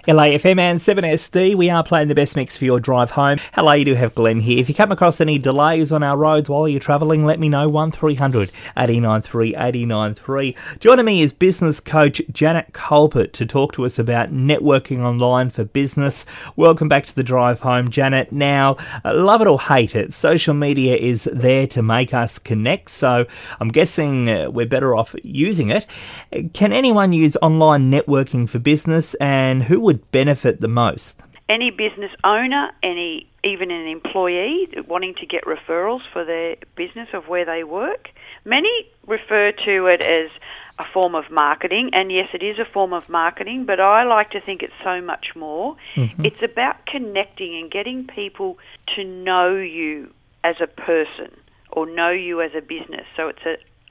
LAFM and 7SD, we are playing the best mix for your drive home. Hello, you do have Glenn here. If you come across any delays on our roads while you're travelling, let me know. 1300 893 893. Joining me is business coach Janet Colpert to talk to us about networking online for business. Welcome back to the drive home, Janet. Now, love it or hate it, social media is there to make us connect, so I'm guessing we're better off using it. Can anyone use online networking for business, and who would benefit the most? Any business owner, even an employee wanting to get referrals for their business of where they work. Many refer to it as a form of marketing, and yes, it is a form of marketing, but I like to think it's so much more. Mm-hmm. It's about connecting and getting people to know you as a person or know you as a business, so it's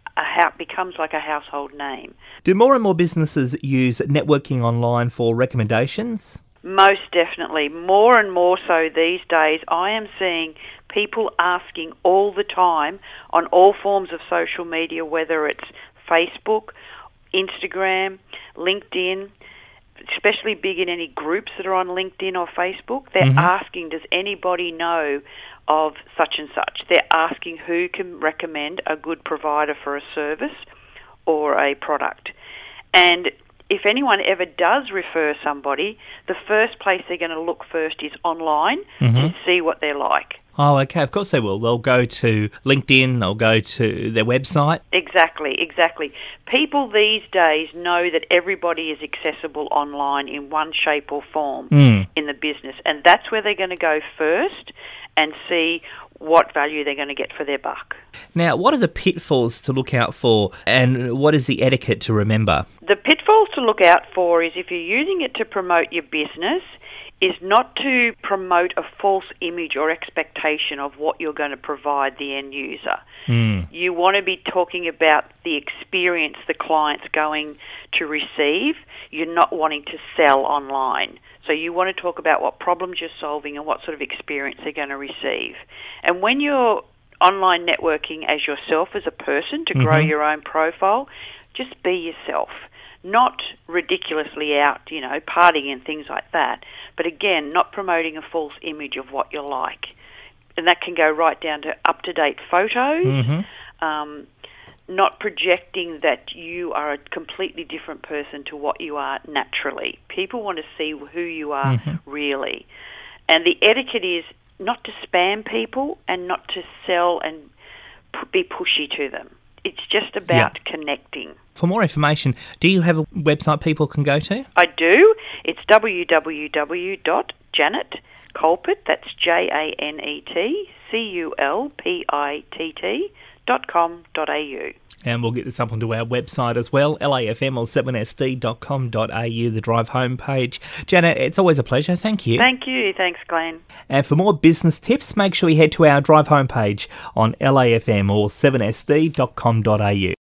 becomes like a household name. Do more and more businesses use networking online for recommendations? Most definitely. More and more so these days. I am seeing people asking all the time on all forms of social media, whether it's Facebook, Instagram, LinkedIn, especially big in any groups that are on LinkedIn or Facebook. They're asking, does anybody know of such and such? They're asking who can recommend a good provider for a service or a product. And if anyone ever does refer somebody, the first place they're going to look first is online to see what they're like. Oh, okay. Of course they will. They'll go to LinkedIn, they'll go to their website. Exactly. People these days know that everybody is accessible online in one shape or form in the business, and that's where they're going to go first and see what value they're going to get for their buck. Now, what are the pitfalls to look out for, and what is the etiquette to remember? The pitfalls to look out for is if you're using it to promote your business, is not to promote a false image or expectation of what you're going to provide the end user. You want to be talking about the experience the client's going to receive. You're not wanting to sell online. So you want to talk about what problems you're solving and what sort of experience they're going to receive. And when you're online networking as yourself as a person to grow your own profile, just be yourself. Not ridiculously out, partying and things like that. But again, not promoting a false image of what you're like. And that can go right down to up-to-date photos, not projecting that you are a completely different person to what you are naturally. People want to see who you are really. And the etiquette is not to spam people and not to sell and be pushy to them. It's just about connecting. For more information, do you have a website people can go to? I do. It's www.janetcolpert, that's JanetCulpitt.com.au. And we'll get this up onto our website as well, LAFM or 7sd.com.au, the drive home page. Janet, it's always a pleasure. Thank you. Thank you. Thanks, Glenn. And for more business tips, make sure you head to our drive home page on LAFM or 7sd.com.au.